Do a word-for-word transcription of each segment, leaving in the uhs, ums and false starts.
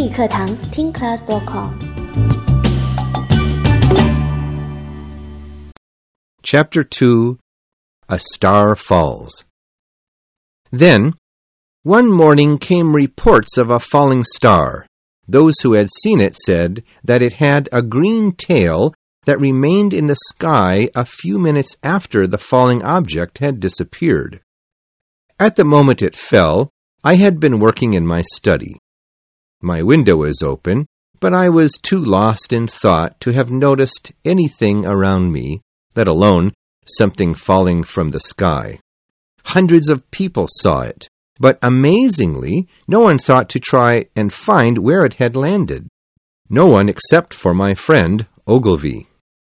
英语课堂听 class dot com。 Chapter two, A Star Falls. Then, one morning came reports of a falling star. Those who had seen it said that it had a green tail that remained in the sky a few minutes after the falling object had disappeared. At the moment it fell, I had been working in my study. My window was open, but I was too lost in thought to have noticed anything around me, let alone something falling from the sky. Hundreds of people saw it, but amazingly, no one thought to try and find where it had landed. No one except for my friend, Ogilvy.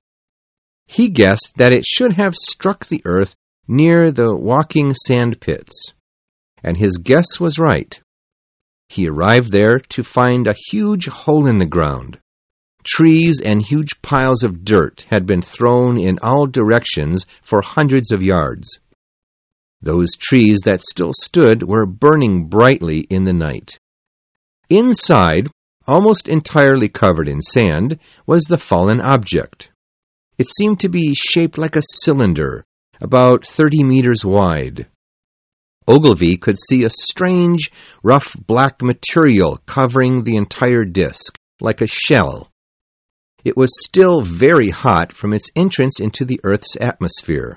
He guessed that it should have struck the earth near the walking sand pits. And his guess was right. He arrived there to find a huge hole in the ground. Trees and huge piles of dirt had been thrown in all directions for hundreds of yards. Those trees that still stood were burning brightly in the night. Inside, almost entirely covered in sand, was the fallen object. It seemed to be shaped like a cylinder, about thirty meters wide. Ogilvy could see a strange, rough black material covering the entire disk, like a shell. It was still very hot from its entrance into the Earth's atmosphere.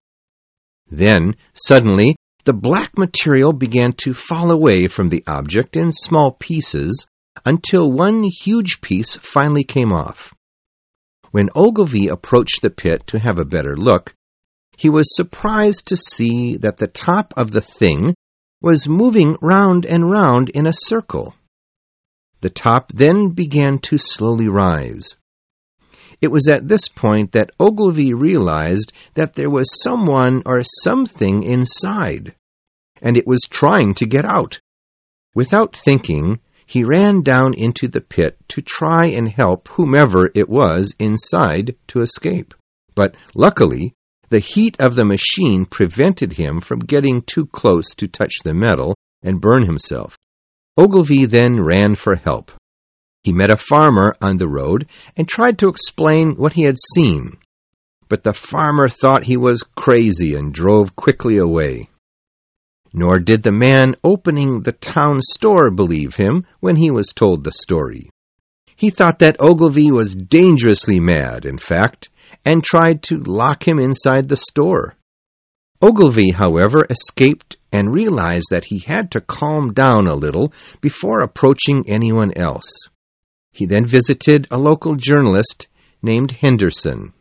Then, suddenly, the black material began to fall away from the object in small pieces until one huge piece finally came off. When Ogilvy approached the pit to have a better look, he was surprised to see that the top of the thing was moving round and round in a circle. The top then began to slowly rise. It was at this point that Ogilvy realized that there was someone or something inside, and it was trying to get out. Without thinking, he ran down into the pit to try and help whomever it was inside to escape. But luckily, the heat of the machine prevented him from getting too close to touch the metal and burn himself. Ogilvy then ran for help. He met a farmer on the road and tried to explain what he had seen. But the farmer thought he was crazy and drove quickly away. Nor did the man opening the town store believe him when he was told the story. He thought that Ogilvy was dangerously mad, in fact, and tried to lock him inside the store. Ogilvy, however, escaped and realized that he had to calm down a little before approaching anyone else. He then visited a local journalist named Henderson.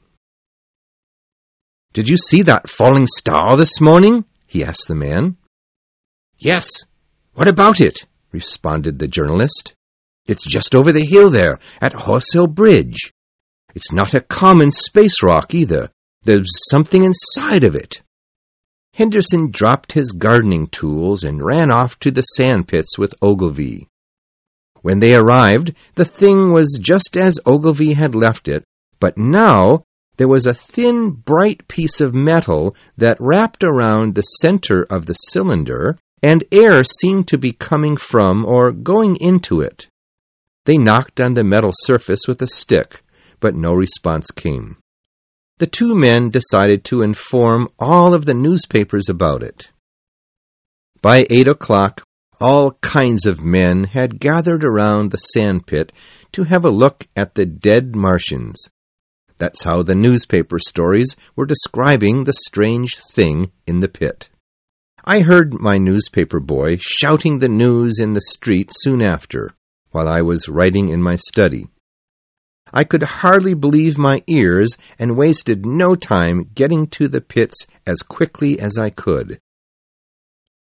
"Did you see that falling star this morning?" he asked the man. "Yes. What about it?" responded the journalist. "It's just over the hill there, at Horsehill Bridge. It's not a common space rock either. There's something inside of it." Henderson dropped his gardening tools and ran off to the sandpits with Ogilvy. When they arrived, the thing was just as Ogilvy had left it, but now there was a thin, bright piece of metal that wrapped around the center of the cylinder, and air seemed to be coming from or going into it. They knocked on the metal surface with a stick, but no response came. The two men decided to inform all of the newspapers about it. By eight o'clock, all kinds of men had gathered around the sandpit to have a look at the dead Martians. That's how the newspaper stories were describing the strange thing in the pit. I heard my newspaper boy shouting the news in the street soon after, while I was writing in my study. I could hardly believe my ears and wasted no time getting to the pits as quickly as I could.